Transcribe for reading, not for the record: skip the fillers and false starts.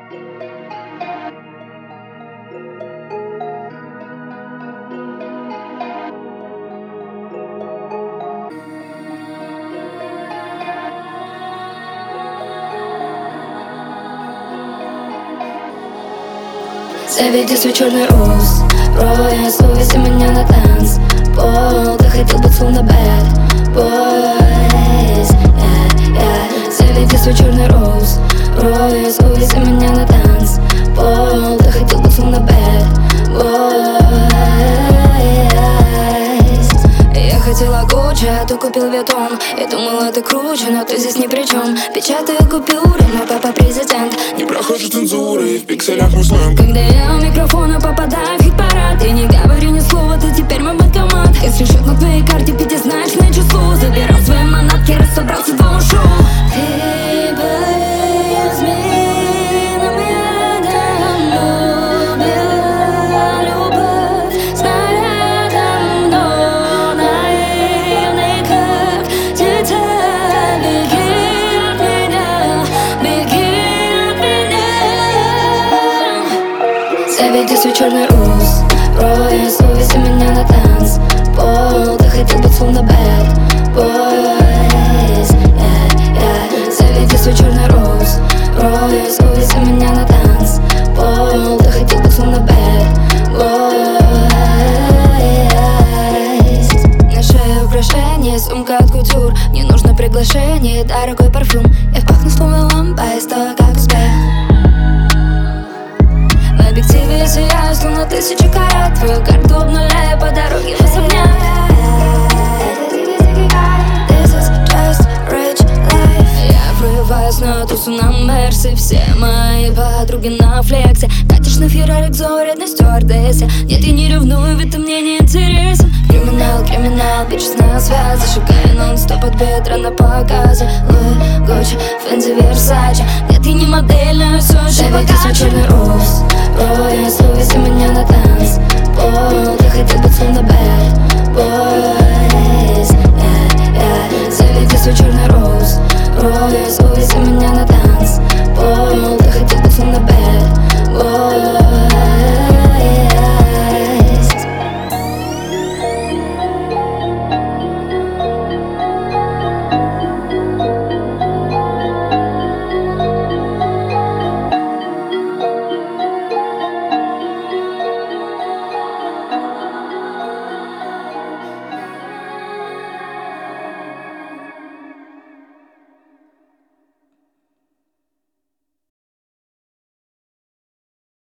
Заведи свой черный роуз, Ройс, увези меня на танц пол. Ты хотел быть словно bad boys, Заведи свой черный роуз, Ройс, увези меня на танц пол. Ты хотел быть словно bad boys. Я хотела Гуччи, а ты купил Витон. Я думала, ты круче, но ты здесь ни при чем. Печатаю купюры, но папа президент. Не прохожу цензуры, и в пикселях мой сленг. Когда я у микрофона попадаю в хит-парад, ты не говори ни слова, ты теперь мой банкомат. Если счет на твоей карте пятизначное число, забирал свои манатки, раз собрался, два ушел. Ты боюсь минами, любила любовь снарядом, но наивный как дитя. Беги от меня, беги от меня. Заведи свой черный роуз, Ройс, увези меня на танц пол. Ты хотел быть словно bad boys, Заведи свой черный роуз, Ройс, увези меня на танц пол. Ты хотел быть словно bad boys. На шее украшение, сумка от кутюр. Мне нужно приглашение, дорогой парфюм. Я пахну словно лампа, и стою как успех. В объективе сияю, словно 1000 карат. Твою карту обнуляю по дороге в особняк. This is just rich life. Я врываюсь на тусу на Мерсе. Все мои подруги на флексе. Катишь на Феррари к заурядной стюардессе. Нет, я не ревную, ведь ты мне не интересен. Криминал, криминал, бичес на связи. Шагаю нон-стоп от бедра на показе. Луи, Гуччи, Фенди, Версаче. Нет, я не модель, но все еще Заведи свой черный роуз, Ройс, увези меня на танц пол. Ты хотел быть словно bad boys, Заведи свой черный роуз, Ройс, увези меня на танц